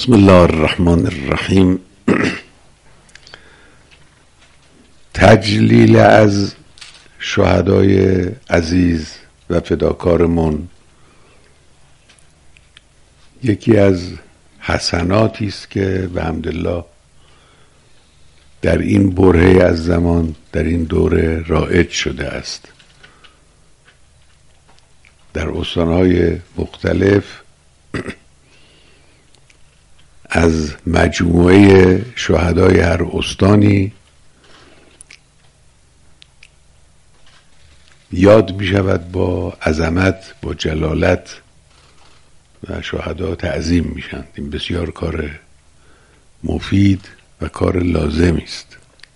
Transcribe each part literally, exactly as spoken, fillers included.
بسم الله الرحمن الرحیم. تجلیل از شهدای عزیز و فداکارمون یکی از حسناتی است که به حمدالله در این برهه از زمان در این دوره رایج شده است. در استانهای مختلف از مجموعه شهدای هر استانی یاد می شود، با عظمت، با جلالت و شهدا تعظیم می شند. این بسیار کار مفید و کار لازمی است.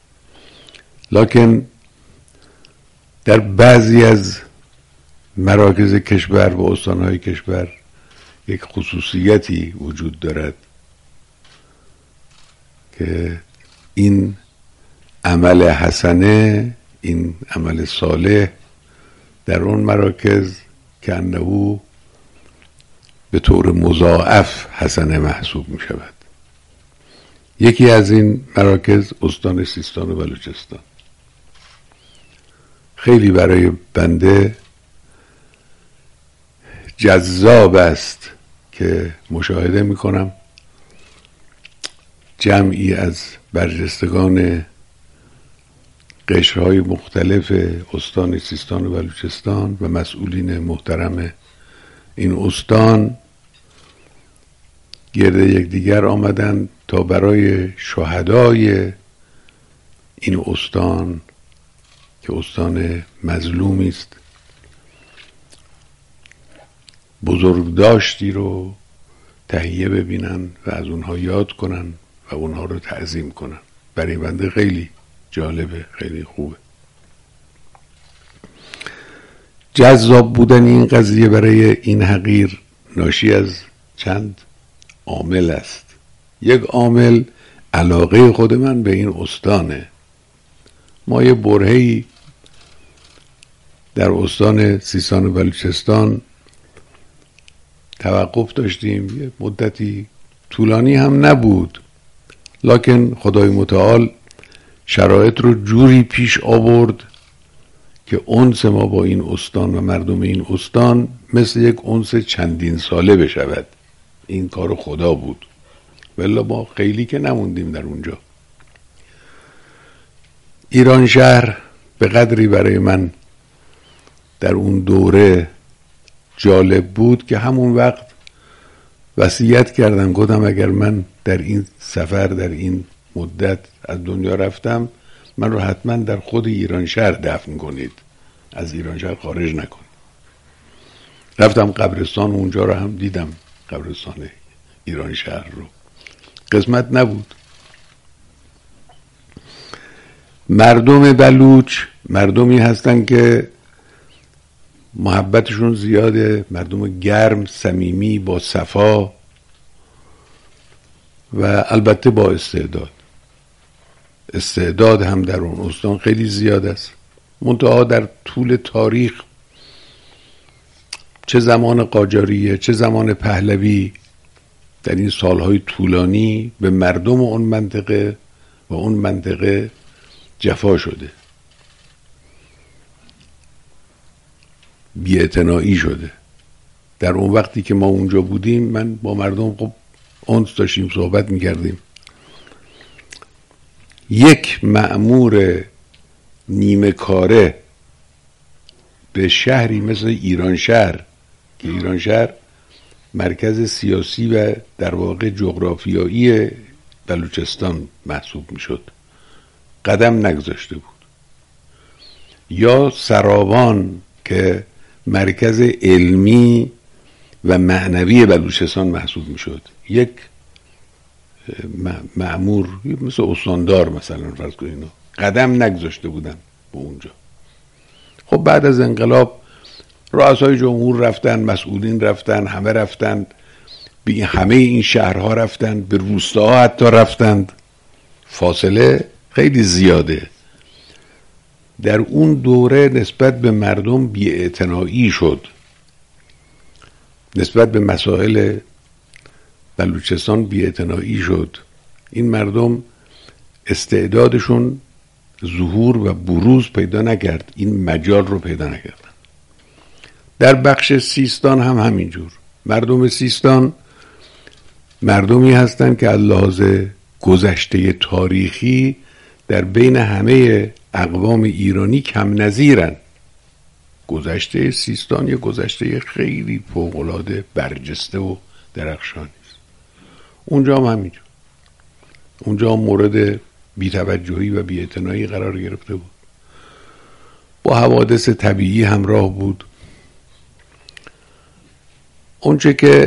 لکن در بعضی از مراکز کشور و استانهای کشور یک خصوصیتی وجود دارد که این عمل حسنه، این عمل صالح در اون مراکز که انه به طور مضاعف حسنه محسوب می شود. یکی از این مراکز استان سیستان و بلوچستان. خیلی برای بنده جذاب است که مشاهده می کنم جمعی از برجستگان قشرهای مختلف استان سیستان و بلوچستان و مسئولین محترم این استان گرد یکدیگر آمدند تا برای شهدای این استان که استان مظلومی است بزرگداشتی رو تهیه ببینن و از اونها یاد کنن و اونها رو تعظیم کنن. برای بنده خیلی جالبه، خیلی خوبه. جذاب بودن این قضیه برای این حقیر ناشی از چند عامل است. یک عامل علاقه خود من به این استانه. ما یه برهه‌ای در استان سیستان و بلوچستان توقف داشتیم، یه مدتی طولانی هم نبود، لکن خدای متعال شرایط رو جوری پیش آورد که انس ما با این استان و مردم این استان مثل یک انس چندین ساله بشود. این کار خدا بود، ولی ما خیلی که نموندیم در اونجا. ایران شهر به قدری برای من در اون دوره جالب بود که همون وقت وصیت کردم، گفتم اگر من در این سفر در این مدت از دنیا رفتم من رو حتما در خود ایران شهر دفن کنید، از ایران شهر خارج نکنید. رفتم قبرستان، اونجا رو هم دیدم، قبرستان ایران شهر رو. قسمت نبود. مردم بلوچ مردمی هستن که محبتشون زیاده، مردم گرم، صمیمی، با صفا و البته با استعداد. استعداد هم در اون استان خیلی زیاد است. منتها در طول تاریخ، چه زمان قاجاریه چه زمان پهلوی، در این سالهای طولانی به مردم اون منطقه و اون منطقه جفا شده، بی‌اعتنایی شده. در اون وقتی که ما اونجا بودیم من با مردم خب انس داشتیم، صحبت میکردیم. یک مأمور نیمه کاره به شهری مثل ایران شهر که ایران شهر مرکز سیاسی و در واقع جغرافیایی بلوچستان محسوب میشد، قدم نگذاشته بود. یا سراوان که مرکز علمی و معنوی بلوچستان محسوب میشد، یک مأمور مثل استاندار مثلا فرض کنید قدم نگذاشته بودن به اونجا. خب بعد از انقلاب رؤسای جمهور رفتن، مسئولین رفتن، همه رفتن، به همه این شهرها رفتن، به روستاها حتی رفتند. فاصله خیلی زیاده. در اون دوره نسبت به مردم بی‌اعتنایی شد، نسبت به مسائل بلوچستان بی‌اعتنایی شد، این مردم استعدادشون ظهور و بروز پیدا نکرد، این مجال رو پیدا نکردن. در بخش سیستان هم همینجور. مردم سیستان مردمی هستند که از لحاظ گذشته تاریخی در بین همه اقوام ایرانی کم نظیرن. گذشته سیستان یه گذشته خیلی فوق‌العاده برجسته و درخشانی است. اونجا هم همینجور. اونجا هم مورد بی‌توجهی و بی‌اعتنایی قرار گرفته بود، با حوادث طبیعی همراه بود. اونچه که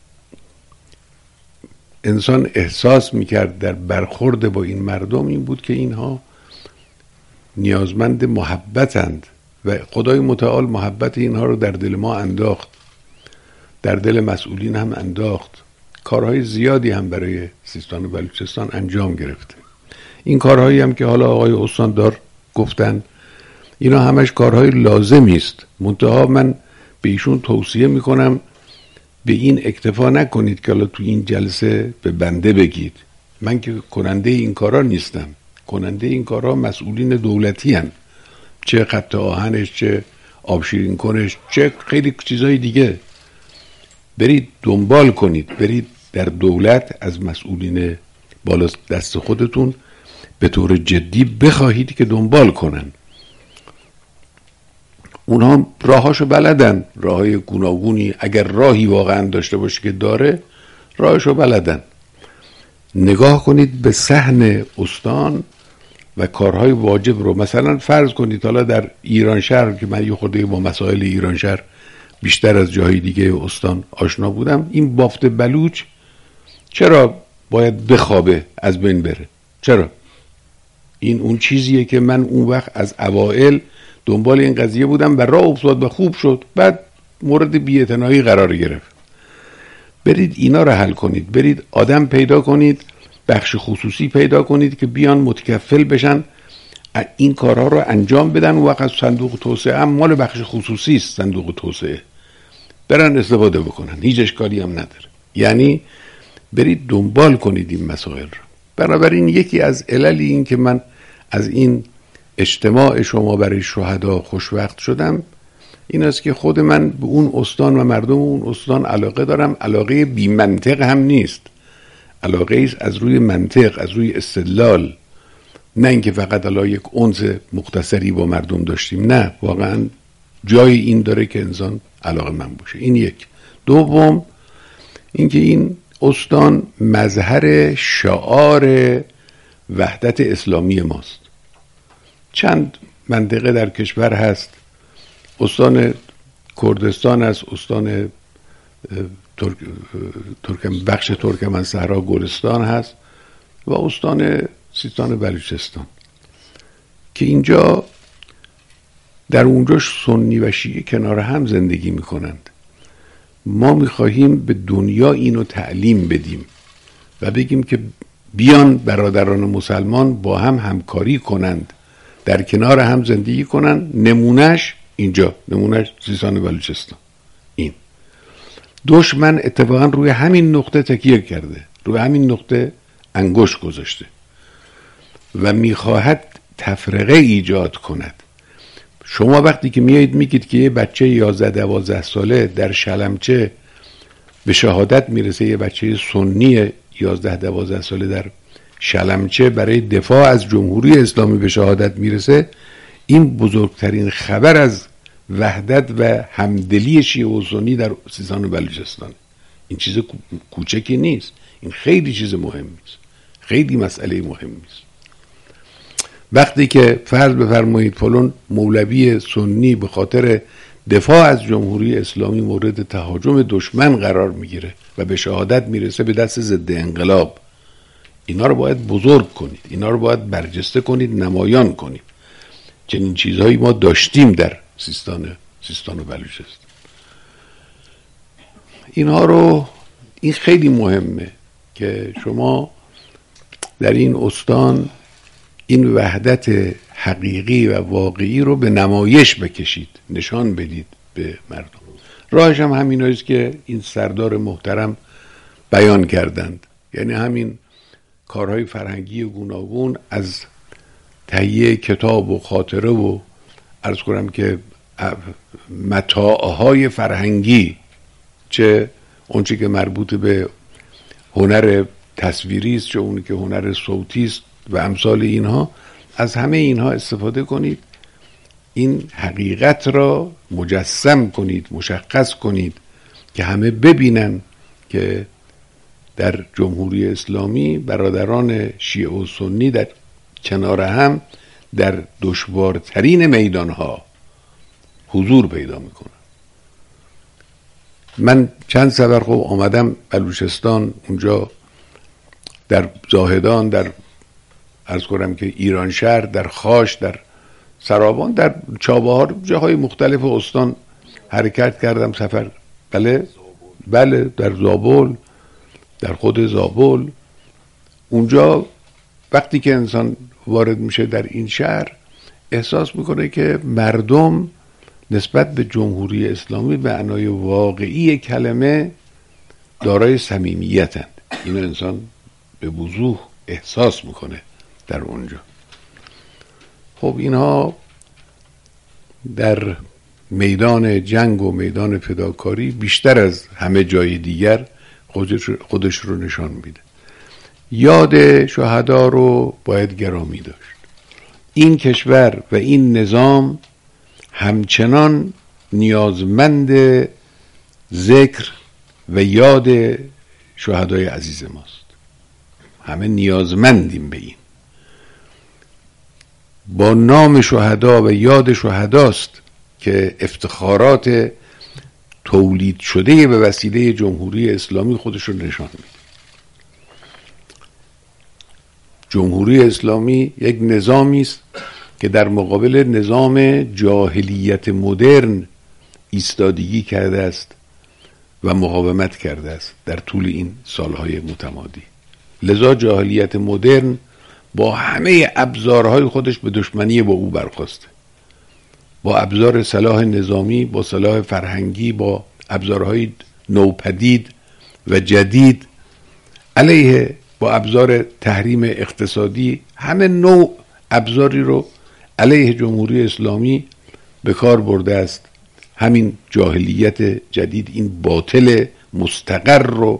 انسان احساس میکرد در برخورد با این مردم این بود که اینها نیازمند محبتند و خدای متعال محبت اینها رو در دل ما انداخت، در دل مسئولین هم انداخت. کارهای زیادی هم برای سیستان و بلوچستان انجام گرفته. این کارهایی هم که حالا آقای استاندار گفتن اینا همش کارهای لازمی است. منتها من به ایشون توصیه میکنم به این اکتفا نکنید که حالا تو این جلسه به بنده بگید. من که کننده این کارا نیستم. کننده این کارا مسئولین دولتی هن. چه خط آهنش، چه آبشیرین کنش، چه خیلی چیزای دیگه. برید دنبال کنید، برید در دولت از مسئولین بالا دست خودتون به طور جدی بخواهید که دنبال کنن. اونها راهاشو بلدن، راههای گوناگونی، اگر راهی واقعا داشته باشه که داره، راهشو بلدن. نگاه کنید به صحن استان و کارهای واجب رو. مثلا فرض کنید حالا در ایران شهر که من یه خورده با مسائل ایران شهر بیشتر از جاهای دیگه استان آشنا بودم، این بافت بلوچ چرا باید بخوابه، از بین بره؟ چرا؟ این اون چیزیه که من اون وقت از اوائل دنبال این قضیه بودم و راه افتاد و خوب شد، بعد مورد بی‌اعتنایی قرار گرفت. برید اینا رو حل کنید، برید آدم پیدا کنید، بخش خصوصی پیدا کنید که بیان متکفل بشن این کارها رو انجام بدن. و وقت صندوق توسعه هم مال بخش خصوصی است، صندوق توسعه برن استفاده بکنن، هیچ اشکالی هم نداره. یعنی برید دنبال کنید این مسائل رو. بنابراین یکی از علل این که من از این اجتماع شما برای شهدا خوشوقت شدم این است که خود من به اون استان و مردم اون استان علاقه دارم. علاقه بی منطق هم نیست، علاقه ایست از روی منطق، از روی استدلال، نه اینکه فقط الان یک انس مختصری با مردم داشتیم. نه، واقعا جای این داره که انسان علاقه من باشه. این یک. دوم اینکه این استان مظهر شعار وحدت اسلامی ماست. چند منطقه در کشور هست، استان کردستان است، استان ترک، ترکم، بخش ترکمن صحرا گلستان هست و استان سیستان بلوچستان که اینجا در اونجا سنی و شیعه کنار هم زندگی میکنند. ما میخواهیم به دنیا اینو تعلیم بدیم و بگیم که بیان برادران مسلمان با هم همکاری کنند، در کنار هم زندگی کنند. نمونهش اینجا، نمونهش سیستان بلوچستان. این دشمن اتفاقا روی همین نقطه تکیه کرده، روی همین نقطه انگشت گذاشته و میخواهد تفرقه ایجاد کند. شما وقتی که میایید میگید که یه بچه یازده دوازده ساله در شلمچه به شهادت میرسه، یه بچه سنی یازده دوازده ساله در شلمچه برای دفاع از جمهوری اسلامی به شهادت میرسه، این بزرگترین خبر از وحدت و همدلی شیعه و سنی در سیستان و بلوچستان. این چیز کوچکی نیست، این خیلی چیز مهمی است، خیلی مسئله مهمی است. وقتی که فرض بفرمایید فلان مولوی سنی به خاطر دفاع از جمهوری اسلامی مورد تهاجم دشمن قرار میگیره و به شهادت میرسه به دست ضد انقلاب، اینا رو باید بزرگ کنید، اینا رو باید برجسته کنید، نمایان کنید. چنین چیزهایی ما داشتیم در سیستان سیستان و بلوچستان. اینها رو، این خیلی مهمه که شما در این استان این وحدت حقیقی و واقعی رو به نمایش بکشید، نشان بدید به مردم. راهش هم همین است که این سردار محترم بیان کردند. یعنی همین کارهای فرهنگی گوناگون، از تهیه کتاب و خاطره و عرض کنم که متاعهای فرهنگی، چه اونچه که مربوط به هنر تصویری است، چه اونی که هنر صوتی است و امثال اینها، از همه اینها استفاده کنید. این حقیقت را مجسم کنید، مشخص کنید که همه ببینن که در جمهوری اسلامی برادران شیعه و سنی در کنار هم در دشوارترین میدانها حضور پیدا میکنن. من چند سفر خب آمدم بلوچستان، اونجا در زاهدان، در عرض کنم که ایران شهر، در خاش، در سرابان، در چابهار، جاهای مختلف استان حرکت کردم، سفر. بله بله در زابل، در خود زابل. اونجا وقتی که انسان وارد میشه در این شهر، احساس میکنه که مردم نسبت به جمهوری اسلامی به معنای واقعی کلمه دارای صمیمیتند. اینو انسان به وضوح احساس میکنه در اونجا. خب اینها در میدان جنگ و میدان فداکاری بیشتر از همه جای دیگر خودش, خودش رو نشان میده. یاد شهدا رو باید گرامی داشت. این کشور و این نظام همچنان نیازمند ذکر و یاد شهدای عزیز ماست. همه نیازمندیم به این. با نام شهدا و یاد شهداست که افتخارات تولید شده به وسیله جمهوری اسلامی خودش رو نشان میده. جمهوری اسلامی یک نظامی است که در مقابل نظام جاهلیت مدرن ایستادگی کرده است و مقاومت کرده است در طول این سالهای متمادی. لذا جاهلیت مدرن با همه ابزارهای خودش به دشمنی با او برخاسته، با ابزار سلاح نظامی، با سلاح فرهنگی، با ابزارهای نوپدید و جدید علیه، با ابزار تحریم اقتصادی، همه نوع ابزاری رو علیه جمهوری اسلامی به کار برده است. همین جاهلیت جدید، این باطل مستقر و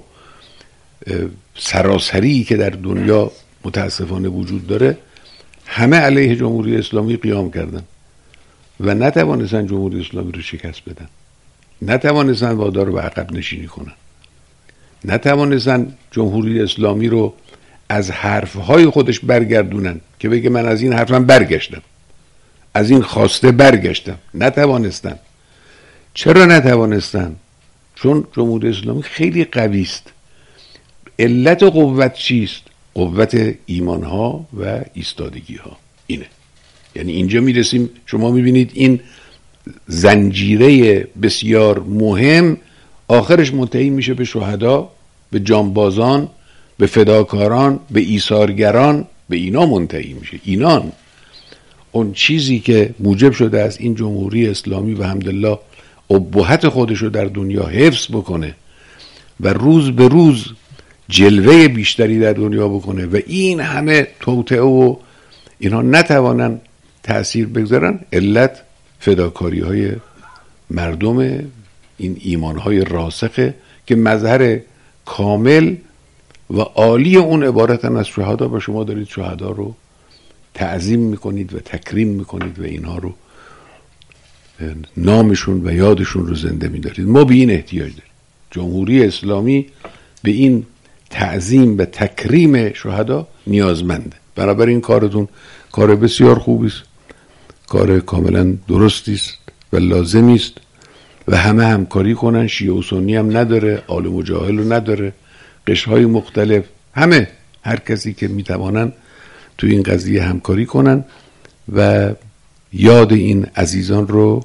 سراسری که در دنیا متاسفانه وجود داره، همه علیه جمهوری اسلامی قیام کردن و نتوانستن جمهوری اسلامی رو شکست بدن، نتوانستن وادار به عقب نشینی کنن، نتوانستن جمهوری اسلامی رو از حرفهای خودش برگردونن که بگه من از این حرفم برگشتم، از این خواسته برگشتم. نتوانستن. چرا نتوانستن؟ چون جمهوری اسلامی خیلی قوی است. علت قوت چیست؟ قوت ایمانها و ایستادگی ها. اینه. یعنی اینجا میرسیم، شما میبینید این زنجیره بسیار مهم آخرش منتهی میشه به شهدا، به جانبازان، به فداکاران، به ایثارگران، به اینا منتهی میشه. اینان اون چیزی که موجب شده است این جمهوری اسلامی و الحمدلله ابهت خودش رو در دنیا حفظ بکنه و روز به روز جلوه بیشتری در دنیا بکنه و این همه توطئه و اینا نتوانن تأثیر بگذارن. علت فداکاری های مردم، این ایمان های راسخه که مظهر کامل و عالی اون عبارتن از شهدا و شما دارید شهدا رو تعظیم میکنید و تکریم میکنید و اینها رو نامشون و یادشون رو زنده میدارید. ما به این احتیاج داریم. جمهوری اسلامی به این تعظیم و تکریم شهدا نیازمنده. بنابراین کارتون کار بسیار خوبی است، کار کاملا درستی است و لازمی است و همه همکاری کنن. شیعه و سنی هم نداره، عالم و جاهل رو نداره، قشرهای مختلف، همه هر کسی که میتوانن تو این قضیه همکاری کنن و یاد این عزیزان رو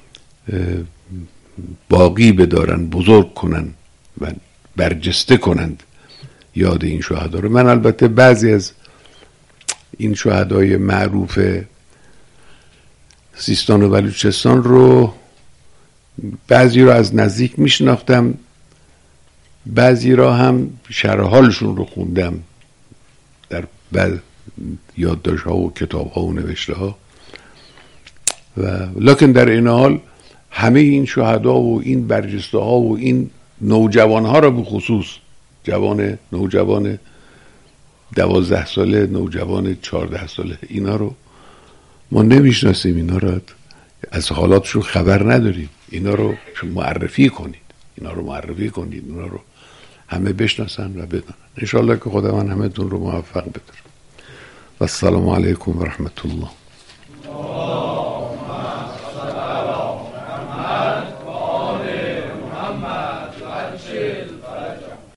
باقی بدارن، بزرگ کنن و برجسته کنند یاد این شهدا رو. من البته بعضی از این شهدای معروف سیستان و بلوچستان رو، بعضی رو از نزدیک میشناختم بعضی را هم شرح حالشون رو خوندم در بعد یادداشت ها و کتاب ها و نوشته ها، و لکن در این حال همه این شهدا و این برجسته ها و این نوجوان ها را به خصوص جوان نوجوان دوازده ساله، نوجوان چهارده ساله، اینا رو ما نمیشناسیم، اینا رو از حالاتشون خبر نداریم. اینا رو معرفی کنید، اینا رو معرفی کنید، اینا رو همه بشناسن و بدونن. انشاءالله که خدا من همه تون رو موفق بداره. و السلام علیکم و رحمت الله.